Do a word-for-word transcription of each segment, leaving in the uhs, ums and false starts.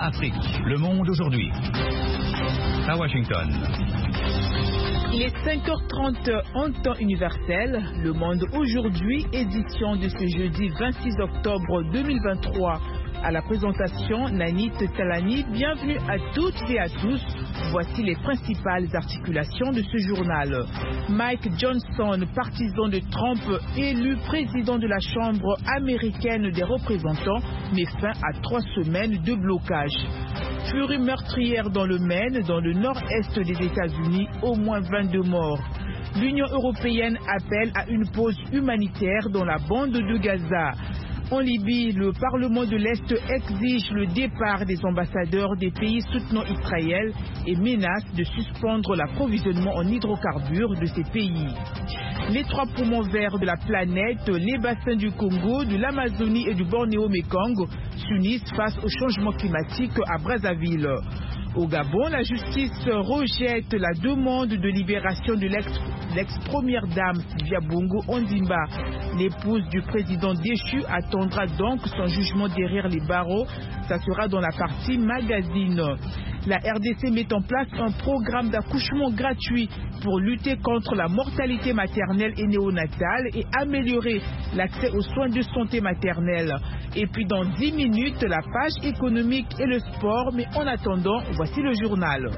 Afrique, le monde aujourd'hui. À Washington. Il est cinq heures trente en temps universel. Le monde aujourd'hui, édition de ce jeudi vingt-six octobre deux mille vingt-trois. À la présentation, Nanit Talani. Bienvenue à toutes et à tous. Voici les principales articulations de ce journal. Mike Johnson, partisan de Trump, élu président de la Chambre américaine des représentants, met fin à trois semaines de blocage. Furie meurtrière dans le Maine, dans le nord-est des États-Unis, au moins vingt-deux morts. L'Union européenne appelle à une pause humanitaire dans la bande de Gaza. En Libye, le Parlement de l'Est exige le départ des ambassadeurs des pays soutenant Israël et menace de suspendre l'approvisionnement en hydrocarbures de ces pays. Les trois poumons verts de la planète, les bassins du Congo, de l'Amazonie et du Bornéo-Mékong s'unissent face au changement climatique à Brazzaville. Au Gabon, la justice rejette la demande de libération de l'ex-première dame Sylvia Bongo Ondimba. L'épouse du président déchu attendra donc son jugement derrière les barreaux. Ça sera dans la partie magazine. La R D C met en place un programme d'accouchement gratuit pour lutter contre la mortalité maternelle et néonatale et améliorer l'accès aux soins de santé maternelle. Et puis dans dix minutes, la page économique et le sport. Mais en attendant, voici le journal.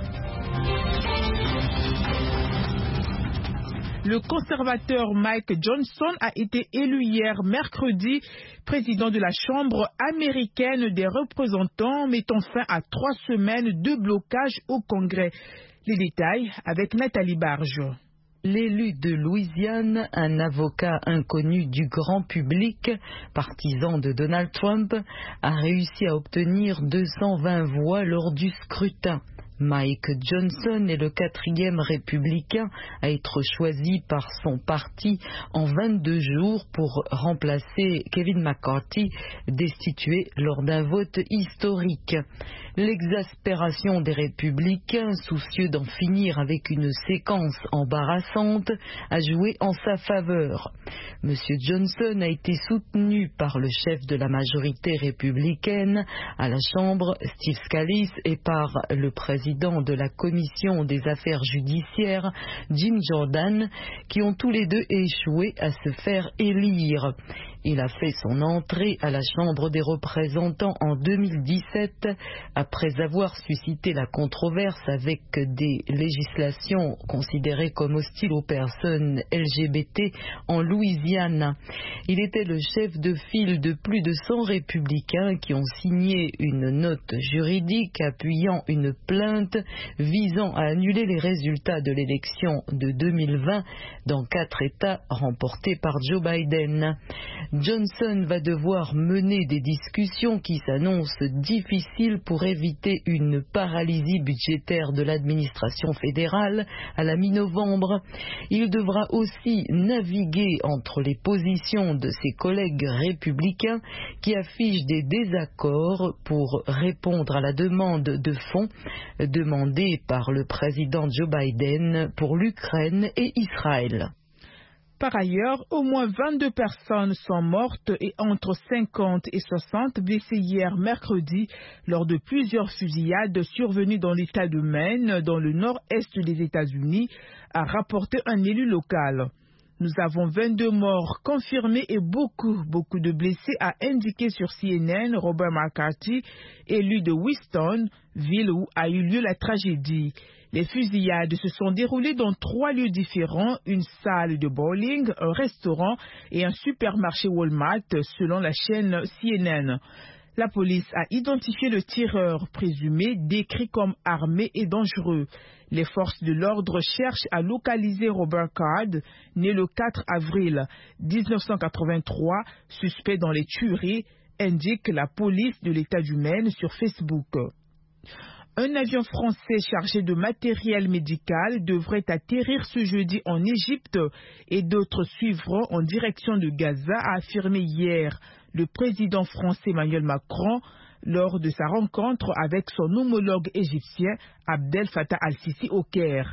Le conservateur Mike Johnson a été élu hier mercredi président de la Chambre américaine des représentants, mettant fin à trois semaines de blocage au Congrès. Les détails avec Nathalie Barge. L'élu de Louisiane, un avocat inconnu du grand public, partisan de Donald Trump, a réussi à obtenir deux cent vingt voix lors du scrutin. Mike Johnson est le quatrième républicain à être choisi par son parti en vingt-deux jours pour remplacer Kevin McCarthy, destitué lors d'un vote historique. L'exaspération des républicains, soucieux d'en finir avec une séquence embarrassante, a joué en sa faveur. Monsieur Johnson a été soutenu par le chef de la majorité républicaine à la Chambre, Steve Scalise, et par le président de la Commission des affaires judiciaires, Jim Jordan, qui ont tous les deux échoué à se faire élire. Il a fait son entrée à la Chambre des représentants en deux mille dix-sept après avoir suscité la controverse avec des législations considérées comme hostiles aux personnes L G B T en Louisiane. Il était le chef de file de plus de cent républicains qui ont signé une note juridique appuyant une plainte visant à annuler les résultats de l'élection de deux mille vingt dans quatre États remportés par Joe Biden. Johnson va devoir mener des discussions qui s'annoncent difficiles pour éviter une paralysie budgétaire de l'administration fédérale à la mi-novembre. Il devra aussi naviguer entre les positions de ses collègues républicains qui affichent des désaccords pour répondre à la demande de fonds demandée par le président Joe Biden pour l'Ukraine et Israël. Par ailleurs, au moins vingt-deux personnes sont mortes et entre cinquante et soixante blessées hier mercredi lors de plusieurs fusillades survenues dans l'État de Maine, dans le nord-est des États-Unis, a rapporté un élu local. Nous avons vingt-deux morts confirmés et beaucoup, beaucoup de blessés, a indiqué sur C N N Robert McCarthy, élu de Wheaton, ville où a eu lieu la tragédie. Les fusillades se sont déroulées dans trois lieux différents, une salle de bowling, un restaurant et un supermarché Walmart, selon la chaîne C N N. La police a identifié le tireur présumé, décrit comme armé et dangereux. Les forces de l'ordre cherchent à localiser Robert Card, né le quatre avril mille neuf cent quatre-vingt-trois, suspect dans les tueries, indique la police de l'État du Maine sur Facebook. Un avion français chargé de matériel médical devrait atterrir ce jeudi en Égypte et d'autres suivront en direction de Gaza, a affirmé hier le président français Emmanuel Macron lors de sa rencontre avec son homologue égyptien Abdel Fattah al-Sisi au Caire.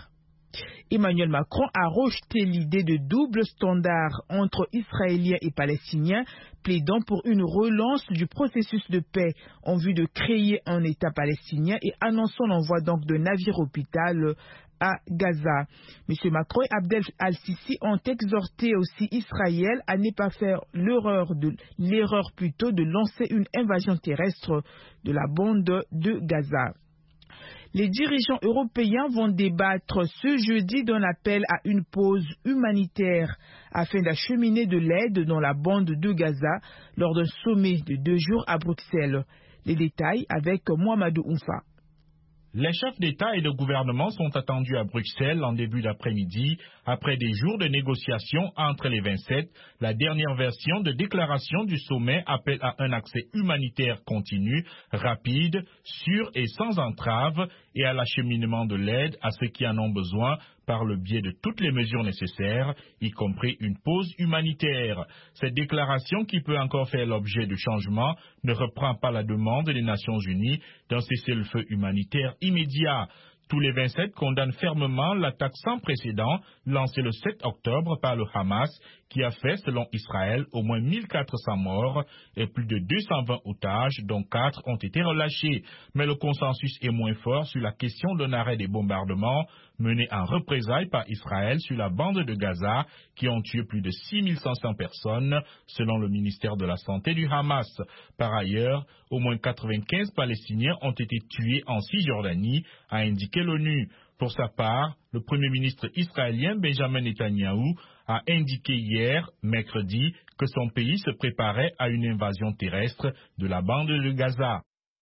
Emmanuel Macron a rejeté l'idée de double standard entre Israéliens et Palestiniens, plaidant pour une relance du processus de paix en vue de créer un État palestinien et annonçant l'envoi donc de navires hôpital à Gaza. M. Macron et Abdel al-Sisi ont exhorté aussi Israël à ne pas faire l'erreur de l'erreur plutôt de lancer une invasion terrestre de la bande de Gaza. Les dirigeants européens vont débattre ce jeudi d'un appel à une pause humanitaire afin d'acheminer de l'aide dans la bande de Gaza lors d'un sommet de deux jours à Bruxelles. Les détails avec Mohamedou Oumfa. Les chefs d'État et de gouvernement sont attendus à Bruxelles en début d'après-midi, après des jours de négociations entre les vingt-sept. La dernière version de déclaration du sommet appelle à un accès humanitaire continu, rapide, sûr et sans entrave, et à l'acheminement de l'aide à ceux qui en ont besoin par le biais de toutes les mesures nécessaires, y compris une pause humanitaire. Cette déclaration, qui peut encore faire l'objet de changements, ne reprend pas la demande des Nations Unies d'un cessez-le-feu humanitaire immédiat. Tous les vingt-sept condamnent fermement l'attaque sans précédent lancée le sept octobre par le Hamas, qui a fait, selon Israël, au moins mille quatre cents morts et plus de deux cent vingt otages, dont quatre ont été relâchés. Mais le consensus est moins fort sur la question d'un arrêt des bombardements menés en représailles par Israël sur la bande de Gaza, qui ont tué plus de six mille cinq cents personnes, selon le ministère de la Santé du Hamas. Par ailleurs, au moins quatre-vingt-quinze Palestiniens ont été tués en Cisjordanie, a indiqué l'ONU. Pour sa part, le Premier ministre israélien Benjamin Netanyahou a indiqué hier, mercredi, que son pays se préparait à une invasion terrestre de la bande de Gaza.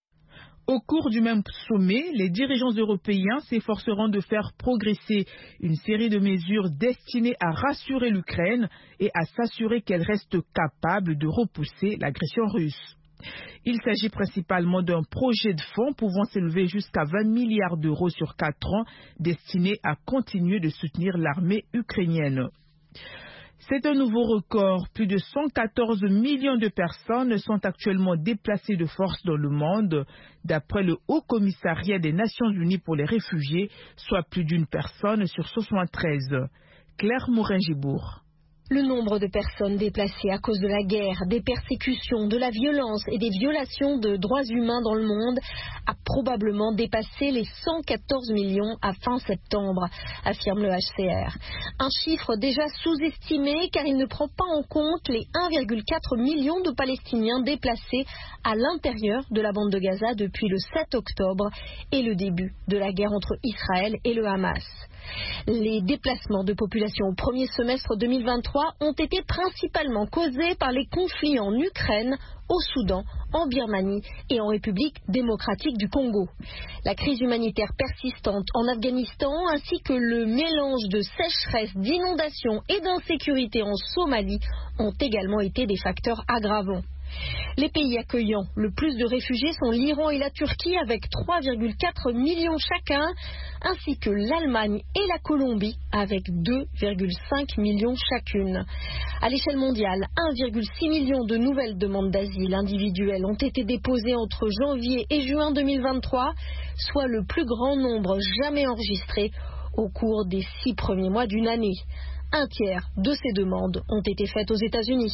Au cours du même sommet, les dirigeants européens s'efforceront de faire progresser une série de mesures destinées à rassurer l'Ukraine et à s'assurer qu'elle reste capable de repousser l'agression russe. Il s'agit principalement d'un projet de fonds pouvant s'élever jusqu'à vingt milliards d'euros sur quatre ans, destiné à continuer de soutenir l'armée ukrainienne. C'est un nouveau record. Plus de cent quatorze millions de personnes sont actuellement déplacées de force dans le monde, d'après le Haut Commissariat des Nations Unies pour les réfugiés, soit plus d'une personne sur soixante-treize. Claire Morin-Gibourg. Le nombre de personnes déplacées à cause de la guerre, des persécutions, de la violence et des violations de droits humains dans le monde a probablement dépassé les cent quatorze millions à fin septembre, affirme le H C R. Un chiffre déjà sous-estimé car il ne prend pas en compte les un virgule quatre million de Palestiniens déplacés à l'intérieur de la bande de Gaza depuis le sept octobre et le début de la guerre entre Israël et le Hamas. Les déplacements de population au premier semestre deux mille vingt-trois ont été principalement causés par les conflits en Ukraine, au Soudan, en Birmanie et en République démocratique du Congo. La crise humanitaire persistante en Afghanistan ainsi que le mélange de sécheresse, d'inondations et d'insécurité en Somalie ont également été des facteurs aggravants. Les pays accueillant le plus de réfugiés sont l'Iran et la Turquie avec trois virgule quatre millions chacun, ainsi que l'Allemagne et la Colombie avec deux virgule cinq millions chacune. À l'échelle mondiale, un virgule six million de nouvelles demandes d'asile individuelles ont été déposées entre janvier et juin deux mille vingt-trois, soit le plus grand nombre jamais enregistré au cours des six premiers mois d'une année. Un tiers de ces demandes ont été faites aux États-Unis.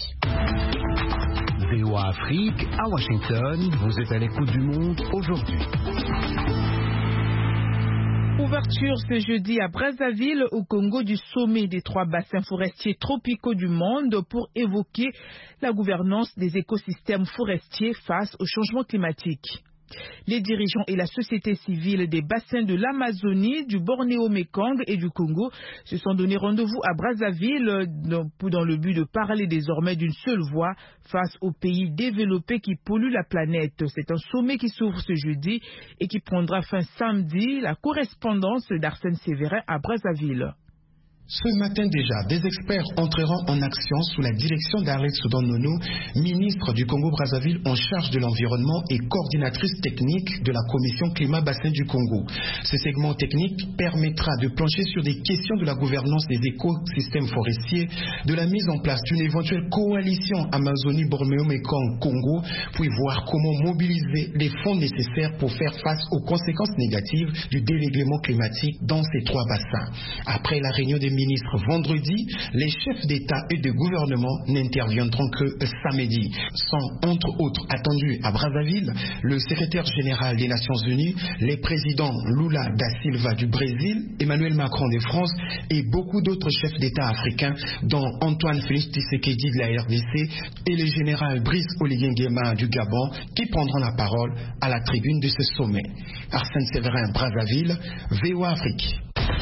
V O A Afrique, à Washington, vous êtes à l'écoute du monde aujourd'hui. Ouverture ce jeudi à Brazzaville, au Congo, du sommet des trois bassins forestiers tropicaux du monde pour évoquer la gouvernance des écosystèmes forestiers face au changement climatique. Les dirigeants et la société civile des bassins de l'Amazonie, du Bornéo-Mékong et du Congo se sont donné rendez-vous à Brazzaville dans le but de parler désormais d'une seule voix face aux pays développés qui polluent la planète. C'est un sommet qui s'ouvre ce jeudi et qui prendra fin samedi. La correspondance d'Arsène Sévérin à Brazzaville. Ce matin déjà, des experts entreront en action sous la direction d'Arlette Soudan-Nono, ministre du Congo-Brazzaville en charge de l'environnement et coordinatrice technique de la Commission Climat-Bassin du Congo. Ce segment technique permettra de plancher sur des questions de la gouvernance des écosystèmes forestiers, de la mise en place d'une éventuelle coalition Amazonie-Bornéo-Mekong-Congo, puis voir comment mobiliser les fonds nécessaires pour faire face aux conséquences négatives du dérèglement climatique dans ces trois bassins. Après la réunion des ministres vendredi, les chefs d'État et de gouvernement n'interviendront que samedi. Sont entre autres attendus à Brazzaville le secrétaire général des Nations Unies, les présidents Lula da Silva du Brésil, Emmanuel Macron de France et beaucoup d'autres chefs d'État africains, dont Antoine Félix Tshisekedi de la R D C et le général Brice Oligui Nguema du Gabon, qui prendront la parole à la tribune de ce sommet. Arsène Séverin, Brazzaville, V O A Afrique.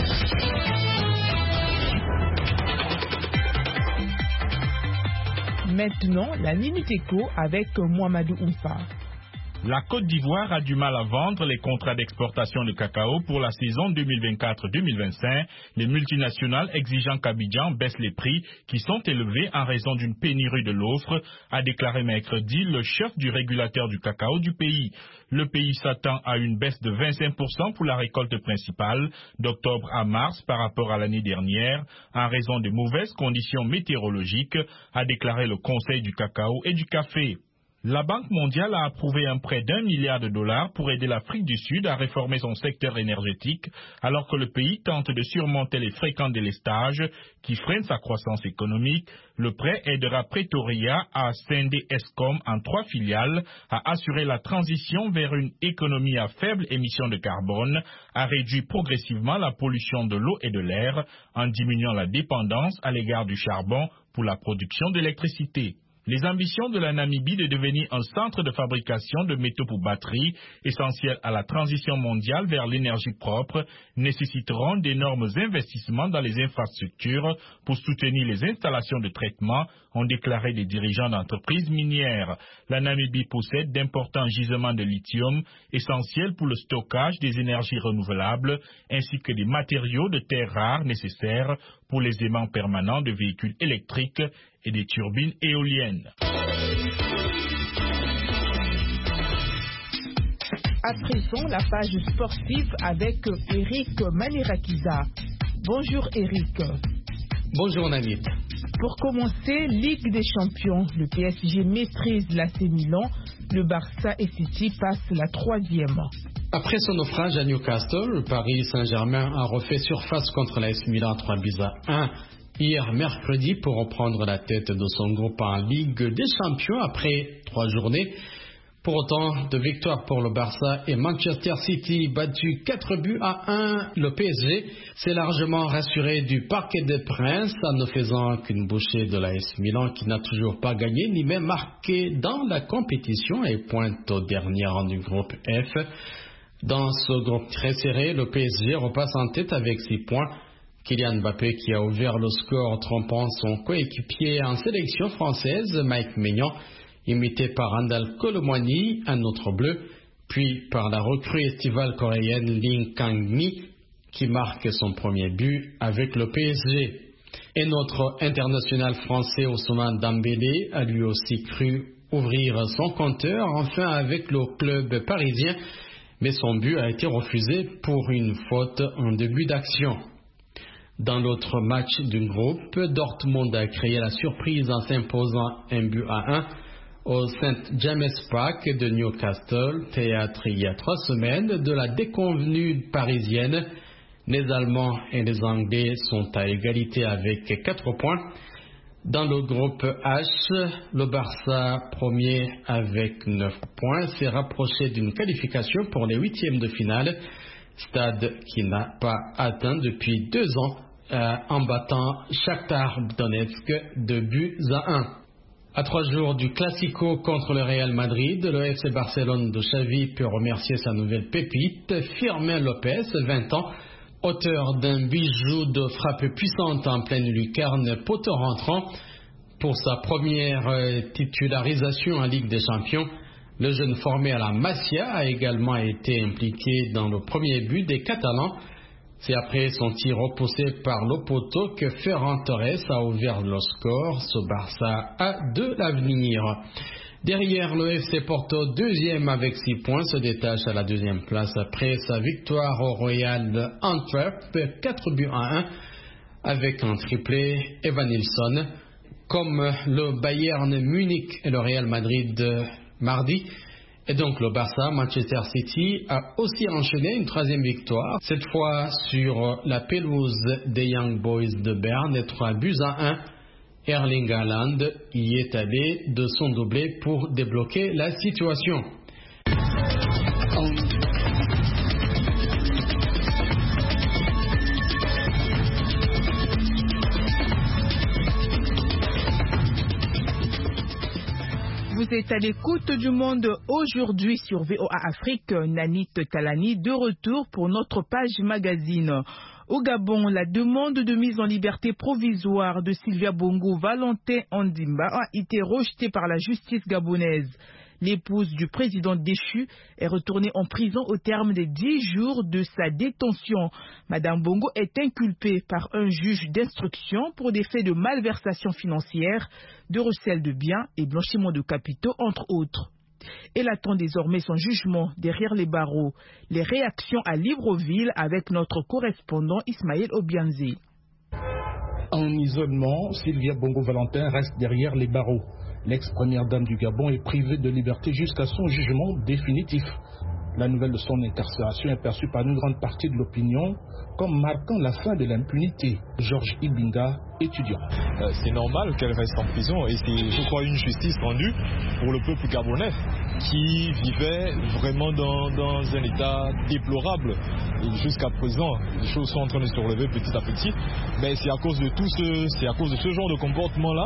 Maintenant, la Minute Éco avec Mohamedou Oumfa. La Côte d'Ivoire a du mal à vendre les contrats d'exportation de cacao pour la saison deux mille vingt-quatre deux mille vingt-cinq. Les multinationales exigeant qu'Abidjan baisse les prix qui sont élevés en raison d'une pénurie de l'offre, a déclaré mercredi le chef du régulateur du cacao du pays. Le pays s'attend à une baisse de vingt-cinq pour cent pour la récolte principale d'octobre à mars par rapport à l'année dernière en raison de mauvaises conditions météorologiques, a déclaré le Conseil du cacao et du café. La Banque mondiale a approuvé un prêt d'un milliard de dollars pour aider l'Afrique du Sud à réformer son secteur énergétique, alors que le pays tente de surmonter les fréquents délestages qui freinent sa croissance économique. Le prêt aidera Pretoria à scinder Eskom en trois filiales, à assurer la transition vers une économie à faible émission de carbone, à réduire progressivement la pollution de l'eau et de l'air, en diminuant la dépendance à l'égard du charbon pour la production d'électricité. Les ambitions de la Namibie de devenir un centre de fabrication de métaux pour batteries, essentiel à la transition mondiale vers l'énergie propre, nécessiteront d'énormes investissements dans les infrastructures pour soutenir les installations de traitement, ont déclaré des dirigeants d'entreprises minières. La Namibie possède d'importants gisements de lithium, essentiels pour le stockage des énergies renouvelables, ainsi que des matériaux de terres rares nécessaires pour les aimants permanents de véhicules électriques et des turbines éoliennes. À présent, la page sportive avec Eric Manirakiza. Bonjour Eric. Bonjour Namit. Pour commencer, Ligue des Champions, le P S G maîtrise l'A C Milan, le Barça et City passent la troisième. Après son naufrage à Newcastle, le Paris Saint-Germain a refait surface contre l'A S Milan trois buts à un hier mercredi pour reprendre la tête de son groupe en Ligue des Champions après trois journées. Pour autant, de victoire pour le Barça et Manchester City battu quatre buts à un, le P S G s'est largement rassuré du Parquet des Princes en ne faisant qu'une bouchée de l'A S Milan qui n'a toujours pas gagné ni même marqué dans la compétition et pointe au dernier rang du groupe F. Dans ce groupe très serré, le P S G repasse en tête avec six points. Kylian Mbappé qui a ouvert le score trompant son coéquipier en sélection française, Mike Maignan, imité par Randal Colomwani, un autre bleu, puis par la recrue estivale coréenne Ling Kang-mi, qui marque son premier but avec le P S G. Et notre international français Ousmane Dembélé a lui aussi cru ouvrir son compteur, enfin avec le club parisien, mais son but a été refusé pour une faute en début d'action. Dans l'autre match du groupe, Dortmund a créé la surprise en s'imposant un but à un au Saint James Park de Newcastle, théâtre il y a trois semaines de la déconvenue parisienne. Les Allemands et les Anglais sont à égalité avec quatre points. Dans le groupe H, le Barça, premier avec neuf points, s'est rapproché d'une qualification pour les huitièmes de finale, stade qui n'a pas atteint depuis deux ans euh, en battant Shakhtar Donetsk de buts à un. À trois jours du Classico contre le Real Madrid, le F C Barcelone de Xavi peut remercier sa nouvelle pépite, Firmin Lopez, vingt ans, auteur d'un bijou de frappe puissante en pleine lucarne, poteau rentrant. Pour sa première titularisation en Ligue des Champions, le jeune formé à la Masia a également été impliqué dans le premier but des Catalans. C'est après son tir repoussé par le poteau que Ferran Torres a ouvert le score. Ce Barça a de l'avenir. Derrière, le F C Porto, deuxième avec six points, se détache à la deuxième place après sa victoire au Royal d'Antwerp, quatre buts à un, avec un triplé Evanilson. Comme le Bayern Munich et le Real Madrid mardi. Et donc le Barça, Manchester City a aussi enchaîné une troisième victoire, cette fois sur la pelouse des Young Boys de Berne, et trois buts à un. Erling Haaland y est allé de son doublé pour débloquer la situation. Vous êtes à l'écoute du Monde aujourd'hui sur V O A Afrique. Nanit Talani de retour pour notre page magazine. Au Gabon, la demande de mise en liberté provisoire de Sylvia Bongo Valentin Ondimba a été rejetée par la justice gabonaise. L'épouse du président déchu est retournée en prison au terme des dix jours de sa détention. Madame Bongo est inculpée par un juge d'instruction pour des faits de malversation financière, de recel de biens et blanchiment de capitaux, entre autres. Elle attend désormais son jugement derrière les barreaux. Les réactions à Libreville avec notre correspondant Ismaël Obianzi. En isolement, Sylvia Bongo Valentin reste derrière les barreaux. L'ex-première dame du Gabon est privée de liberté jusqu'à son jugement définitif. La nouvelle de son incarcération est perçue par une grande partie de l'opinion comme marquant la fin de l'impunité. Georges Ibinga, étudiant. Euh, c'est normal qu'elle reste en prison et c'est, je crois, une justice rendue pour le peuple gabonais qui vivait vraiment dans, dans un état déplorable. Et jusqu'à présent, les choses sont en train de se relever petit à petit. Mais c'est à cause de tout ce, c'est à cause de ce genre de comportement-là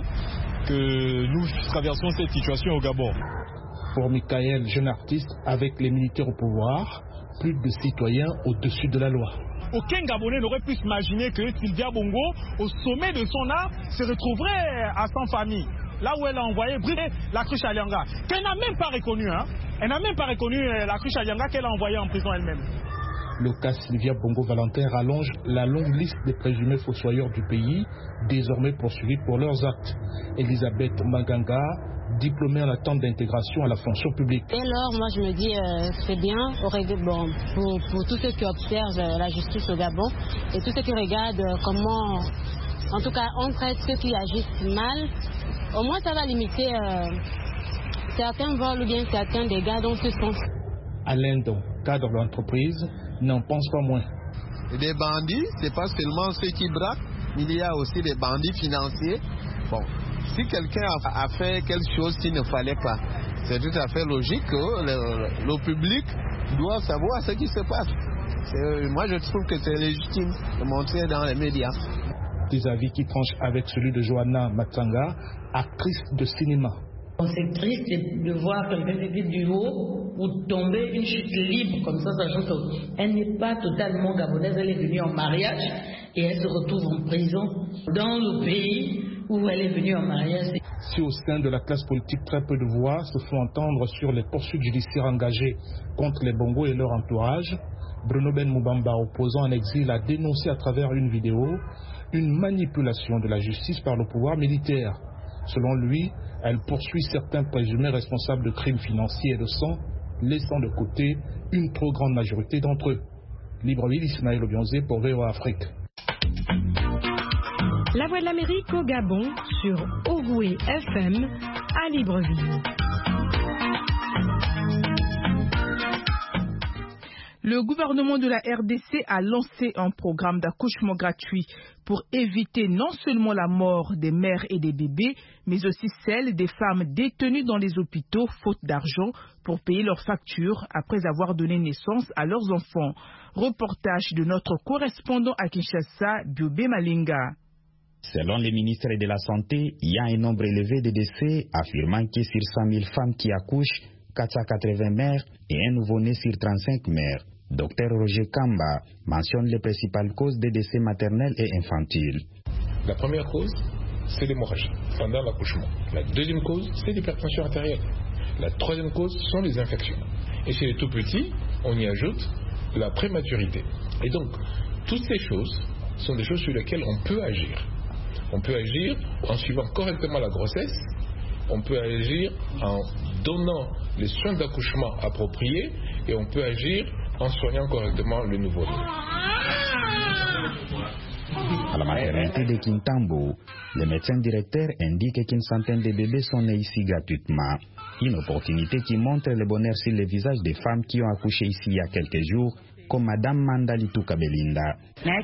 que nous traversons cette situation au Gabon. Pour Michael, jeune artiste, avec les militaires au pouvoir, plus de citoyens au-dessus de la loi. Aucun Gabonais n'aurait pu s'imaginer que Sylvia Bongo, au sommet de son art, se retrouverait à sans famille. Là où elle a envoyé brûler la cruche à Lianga, qu'elle n'a même pas reconnu. Hein. Elle n'a même pas reconnu la cruche à Lianga qu'elle a envoyée en prison elle-même. Le cas Sylvia Bongo Valentin rallonge la longue liste des présumés fossoyeurs du pays, désormais poursuivis pour leurs actes. Elisabeth Maganga, diplômée en attente d'intégration à la fonction publique. Et alors, moi je me dis, euh, c'est bien bon, pour, pour tous ceux qui observent euh, la justice au Gabon et tous ceux qui regardent euh, comment, en tout cas, on traite ceux qui agissent mal. Au moins, ça va limiter euh, certains vols ou bien certains dégâts dans ce sens. Alain Don, cadre de l'entreprise, n'en pense pas moins. Des bandits, c'est pas seulement ceux qui braquent, mais il y a aussi des bandits financiers. Bon. Si quelqu'un a fait quelque chose qu'il ne fallait pas, c'est tout à fait logique que le, le public doit savoir ce qui se passe. Moi, je trouve que c'est légitime de montrer dans les médias. Des avis qui tranchent avec celui de Johanna Matsanga, actrice de cinéma. C'est triste de voir quelqu'un qui est du haut ou tomber une chute libre comme ça, sachant qu'elle n'est pas totalement gabonaise, elle est venue en mariage et elle se retrouve en prison dans le pays où elle est venue en mariage. Si au sein de la classe politique, très peu de voix se font entendre sur les poursuites judiciaires engagées contre les Bongo et leur entourage, Bruno Ben Moubamba, opposant en exil, a dénoncé à travers une vidéo une manipulation de la justice par le pouvoir militaire. Selon lui, elle poursuit certains présumés responsables de crimes financiers et de sang, laissant de côté une trop grande majorité d'entre eux. Libreville, Ismaël Obianzé pour V O A Afrique. La Voix de l'Amérique au Gabon sur Ogoué F M à Libreville. Le gouvernement de la R D C a lancé un programme d'accouchement gratuit pour éviter non seulement la mort des mères et des bébés, mais aussi celle des femmes détenues dans les hôpitaux faute d'argent pour payer leurs factures après avoir donné naissance à leurs enfants. Reportage de notre correspondant à Kinshasa, Biobé Malinga. Selon le ministère de la Santé, il y a un nombre élevé de décès, affirmant que sur cent mille femmes qui accouchent, quatre cent quatre-vingts mères et un nouveau-né sur trente-cinq mères. Docteur Roger Kamba mentionne les principales causes des décès maternels et infantiles. La première cause, c'est l'hémorragie pendant l'accouchement. La deuxième cause, c'est l'hypertension artérielle. La troisième cause sont les infections. Et chez les tout petits, on y ajoute la prématurité. Et donc, toutes ces choses sont des choses sur lesquelles on peut agir. On peut agir en suivant correctement la grossesse, on peut agir en donnant les soins d'accouchement appropriés et on peut agir en soignant correctement le nouveau-né. À la maternité de Kintambo, le médecin directeur indique qu'une centaine de bébés sont nés ici gratuitement. Une opportunité qui montre le bonheur sur les visages des femmes qui ont accouché ici il y a quelques jours, comme Madame Mandalitu Kabelinda.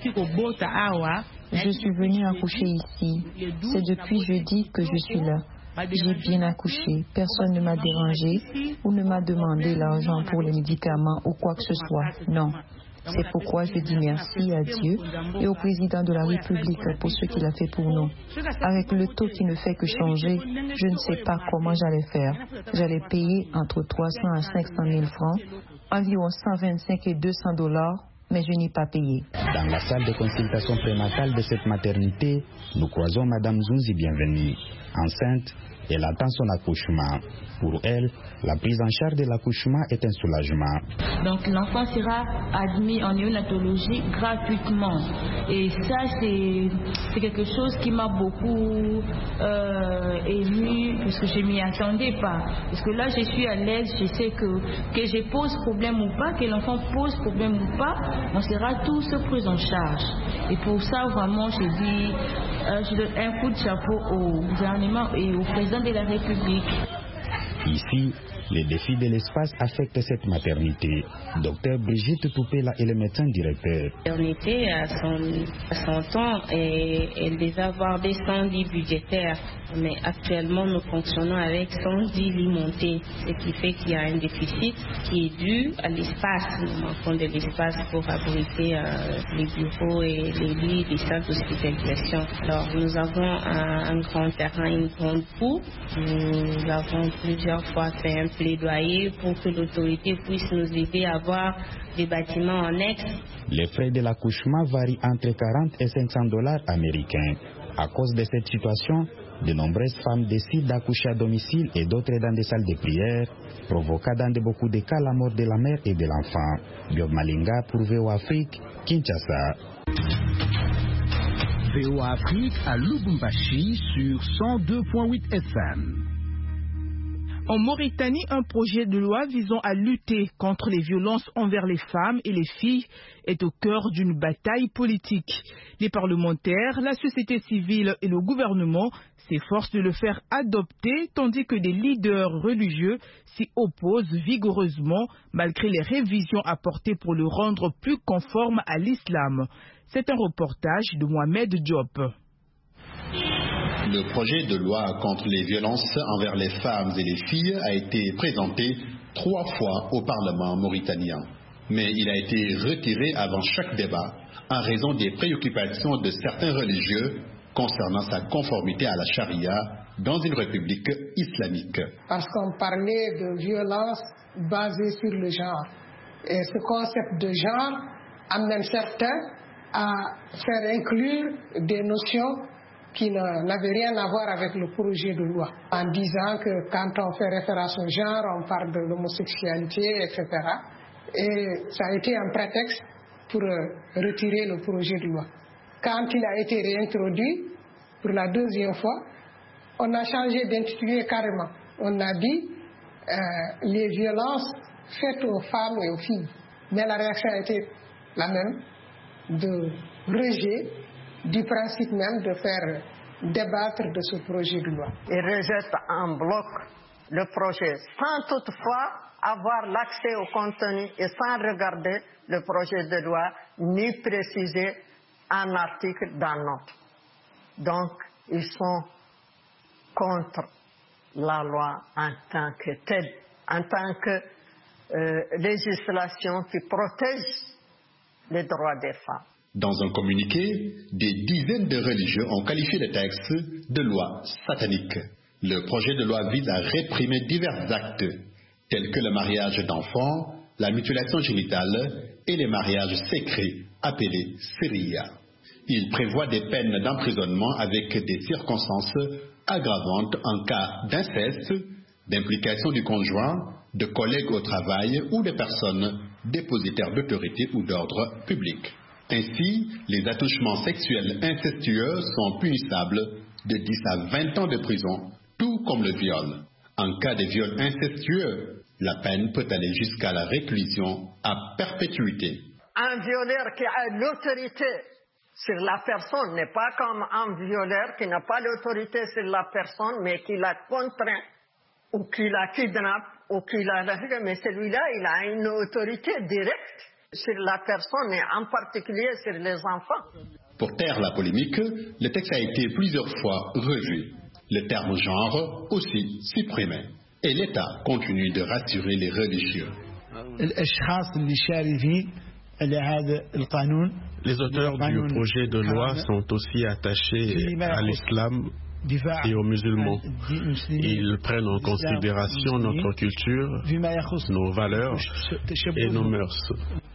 Je suis venue accoucher ici. C'est depuis jeudi que je suis là. J'ai bien accouché. Personne ne m'a dérangé ou ne m'a demandé l'argent pour les médicaments ou quoi que ce soit. Non. C'est pourquoi je dis merci à Dieu et au président de la République pour ce qu'il a fait pour nous. Avec le taux qui ne fait que changer, je ne sais pas comment j'allais faire. J'allais payer entre trois cents à cinq cent mille francs, environ cent vingt-cinq et deux cents dollars, mais je n'ai pas payé. Dans la salle de consultation prénatale de cette maternité, nous croisons Madame Zunzi Bienvenue. Enceinte, elle attend son accouchement. Pour elle, la prise en charge de l'accouchement est un soulagement. Donc l'enfant sera admis en néonatologie gratuitement. Et ça, c'est, c'est quelque chose qui m'a beaucoup euh, ému, parce que je ne m'y attendais pas. Parce que là, je suis à l'aise, je sais que, que je pose problème ou pas, que l'enfant pose problème ou pas, on sera tous pris en charge. Et pour ça, vraiment, je dis, euh, je donne un coup de chapeau au gouvernement et au président de la République. Ici, les défis de l'espace affectent cette maternité. Docteur Brigitte Toupela est le médecin directeur. La maternité à son, à son temps et elle devait avoir des cent dix budgétaires, mais actuellement nous fonctionnons avec cent dix lits montés, ce qui fait qu'il y a un déficit qui est dû à l'espace. Nous manquons de l'espace pour abriter euh, les bureaux et les lits des centres d'hospitalisation. Alors nous avons un, un grand terrain, une grande cour. Nous avons plusieurs fois fait un plaidoyer pour que l'autorité puisse nous aider à avoir des bâtiments annexes. Les frais de l'accouchement varient entre quarante et cinq cents dollars américains. À cause de cette situation, de nombreuses femmes décident d'accoucher à domicile et d'autres dans des salles de prière, provoquant dans de beaucoup de cas la mort de la mère et de l'enfant. Biob Malinga pour V O Afrique, Kinshasa. V O Afrique à Lubumbashi sur cent deux virgule huit F M. En Mauritanie, un projet de loi visant à lutter contre les violences envers les femmes et les filles est au cœur d'une bataille politique. Les parlementaires, la société civile et le gouvernement s'efforcent de le faire adopter, tandis que des leaders religieux s'y opposent vigoureusement malgré les révisions apportées pour le rendre plus conforme à l'islam. C'est un reportage de Mohamed Diop. Le projet de loi contre les violences envers les femmes et les filles a été présenté trois fois au Parlement mauritanien. Mais il a été retiré avant chaque débat en raison des préoccupations de certains religieux concernant sa conformité à la charia dans une république islamique. Parce qu'on parlait de violence basée sur le genre. Et ce concept de genre amène certains à faire inclure des notions qui n'avait rien à voir avec le projet de loi, en disant que quand on fait référence au genre, on parle de l'homosexualité, et cetera. Et ça a été un prétexte pour retirer le projet de loi. Quand il a été réintroduit, pour la deuxième fois, on a changé d'intitulé carrément. On a dit euh, les violences faites aux femmes et aux filles. Mais la réaction a été la même, de rejet du principe même de faire débattre de ce projet de loi. Ils rejettent en bloc le projet sans toutefois avoir l'accès au contenu et sans regarder le projet de loi ni préciser un article d'un autre. Donc, ils sont contre la loi en tant que telle, en tant que euh, législation qui protège les droits des femmes. Dans un communiqué, des dizaines de religieux ont qualifié le texte de loi satanique. Le projet de loi vise à réprimer divers actes, tels que le mariage d'enfants, la mutilation génitale et les mariages secrets, appelés séria. Il prévoit des peines d'emprisonnement avec des circonstances aggravantes en cas d'inceste, d'implication du conjoint, de collègues au travail ou de personnes dépositaires d'autorité ou d'ordre public. Ainsi, les attouchements sexuels incestueux sont punissables de dix à vingt ans de prison, tout comme le viol. En cas de viol incestueux, la peine peut aller jusqu'à la réclusion à perpétuité. Un violeur qui a l'autorité sur la personne n'est pas comme un violeur qui n'a pas l'autorité sur la personne, mais qui la contraint, ou qui la kidnappe, ou qui la... Mais celui-là, il a une autorité directe sur la personne, et en particulier sur les enfants. Pour taire la polémique, le texte a été plusieurs fois revu. Le terme genre aussi supprimé. Et l'État continue de rassurer les religieux. Les auteurs du projet de loi sont aussi attachés à l'islam et aux musulmans. Ils prennent en considération notre culture, nos valeurs et nos mœurs.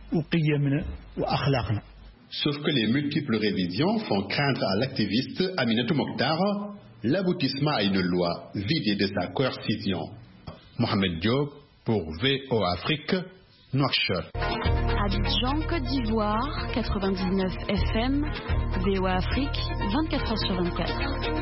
Sauf que les multiples révisions font craindre à l'activiste Aminatou Mokhtar l'aboutissement à une loi vidée de sa coercition. Mohamed Diop pour V O Afrique, Nouakchott. Abidjan, Côte d'Ivoire, quatre-vingt-dix-neuf F M, V O Afrique, vingt-quatre heures sur vingt-quatre.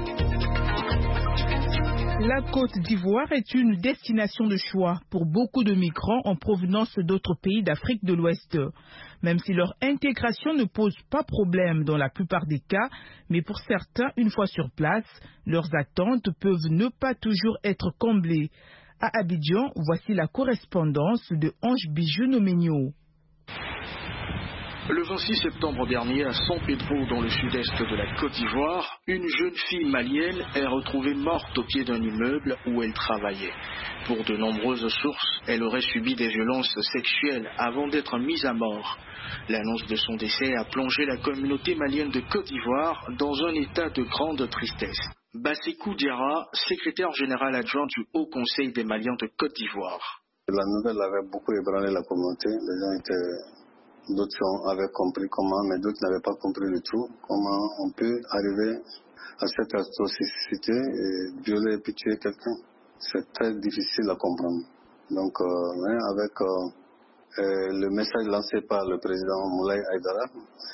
La Côte d'Ivoire est une destination de choix pour beaucoup de migrants en provenance d'autres pays d'Afrique de l'Ouest. Même si leur intégration ne pose pas problème dans la plupart des cas, mais pour certains, une fois sur place, leurs attentes peuvent ne pas toujours être comblées. À Abidjan, voici la correspondance de Ange Bijou-Noménio. Le vingt-six septembre dernier, à San Pedro, dans le sud-est de la Côte d'Ivoire, une jeune fille malienne est retrouvée morte au pied d'un immeuble où elle travaillait. Pour de nombreuses sources, elle aurait subi des violences sexuelles avant d'être mise à mort. L'annonce de son décès a plongé la communauté malienne de Côte d'Ivoire dans un état de grande tristesse. Bassekou Diarra, secrétaire général adjoint du Haut Conseil des Maliens de Côte d'Ivoire. La nouvelle avait beaucoup ébranlé la communauté. Les gens étaient... D'autres avaient compris comment, mais d'autres n'avaient pas compris du tout comment on peut arriver à cette atrocité et violer et puis tuer quelqu'un. C'est très difficile à comprendre. Donc, euh, avec euh, euh, le message lancé par le président Moulay Aïdara,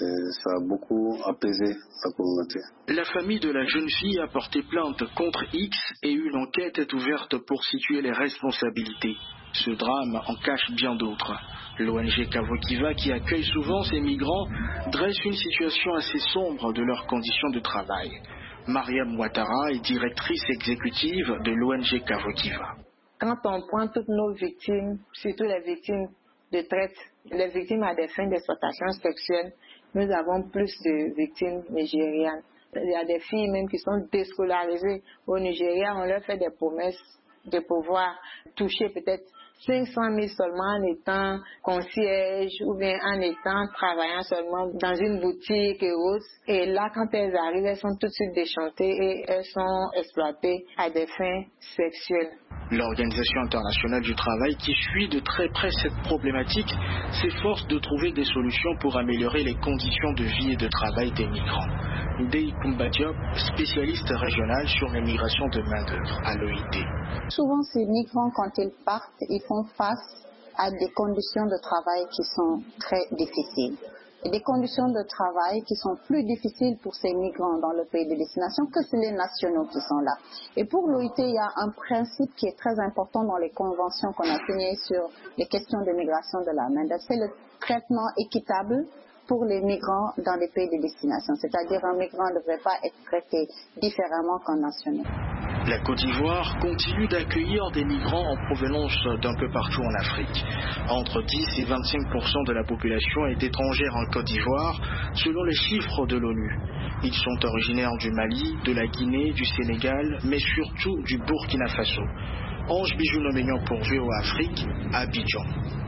ça a beaucoup apaisé la communauté. La famille de la jeune fille a porté plainte contre X et une enquête est ouverte pour situer les responsabilités. Ce drame en cache bien d'autres. L'O N G Kavokiva, qui accueille souvent ces migrants, dresse une situation assez sombre de leurs conditions de travail. Mariam Ouattara est directrice exécutive de l'O N G Kavokiva. Quand on prend toutes nos victimes, surtout les victimes de traite, les victimes à des fins d'exploitation sexuelle, nous avons plus de victimes nigérianes. Il y a des filles même qui sont déscolarisées au Nigeria, on leur fait des promesses de pouvoir toucher peut-être cinq cent mille seulement en étant concierge ou bien en étant travaillant seulement dans une boutique et autres. Et là, quand elles arrivent, elles sont tout de suite déchantées et elles sont exploitées à des fins sexuelles. L'Organisation internationale du travail, qui suit de très près cette problématique, s'efforce de trouver des solutions pour améliorer les conditions de vie et de travail des migrants. Ndei Koumba Diop, spécialiste régional sur les migrations de main-d'œuvre à l'O I T. Souvent, ces migrants, quand ils partent, ils font face à des conditions de travail qui sont très difficiles. Et des conditions de travail qui sont plus difficiles pour ces migrants dans le pays de destination que les nationaux qui sont là. Et pour l'O I T, il y a un principe qui est très important dans les conventions qu'on a signées sur les questions de migration de la main-d'œuvre, c'est le traitement équitable pour les migrants dans les pays de destination. C'est-à-dire un migrant ne devrait pas être traité différemment qu'un national. La Côte d'Ivoire continue d'accueillir des migrants en provenance d'un peu partout en Afrique. Entre dix et vingt-cinq pour cent de la population est étrangère en Côte d'Ivoire, selon les chiffres de l'ONU. Ils sont originaires du Mali, de la Guinée, du Sénégal, mais surtout du Burkina Faso. Ange Bijou-Noménio pour V O Afrique, Abidjan.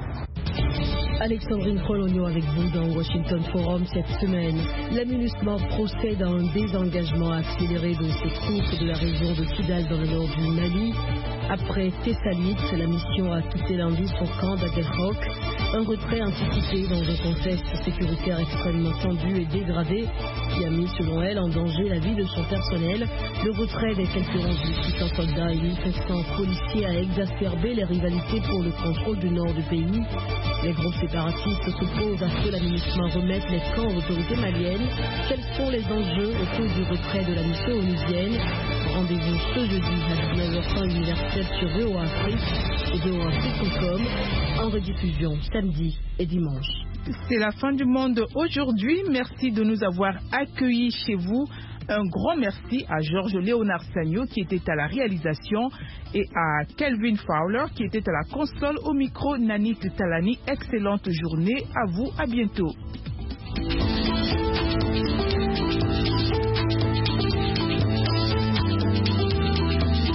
Alexandrine Kolonio avec vous dans Washington Forum cette semaine. La MINUSMA procède à un désengagement accéléré de ses troupes de la région de Kidal dans le nord du Mali. Après Tessalit, la mission a quitté lundi son camp d'Aguelhok. Un retrait anticipé dans un contexte sécuritaire extrêmement tendu et dégradé qui a mis, selon elle, en danger la vie de son personnel. Le retrait des quelques six cents soldats et mille cinq cents policiers a exacerbé les rivalités pour le contrôle du nord du pays. Les groupes séparatistes s'opposent à ce que la MINUSMA remette les camps aux autorités maliennes. Quels sont les enjeux autour du retrait de la mission onusienne? Rendez-vous ce jeudi à dix-neuf heures temps universel sur V O A Afrique et V O A Afrique point com en rediffusion samedi et dimanche. C'est la fin du monde aujourd'hui. Merci de nous avoir accueillis chez vous. Un grand merci à Georges Léonard Sagno qui était à la réalisation et à Kelvin Fowler qui était à la console. Au micro, Nanit Talani. Excellente journée. À vous, à bientôt.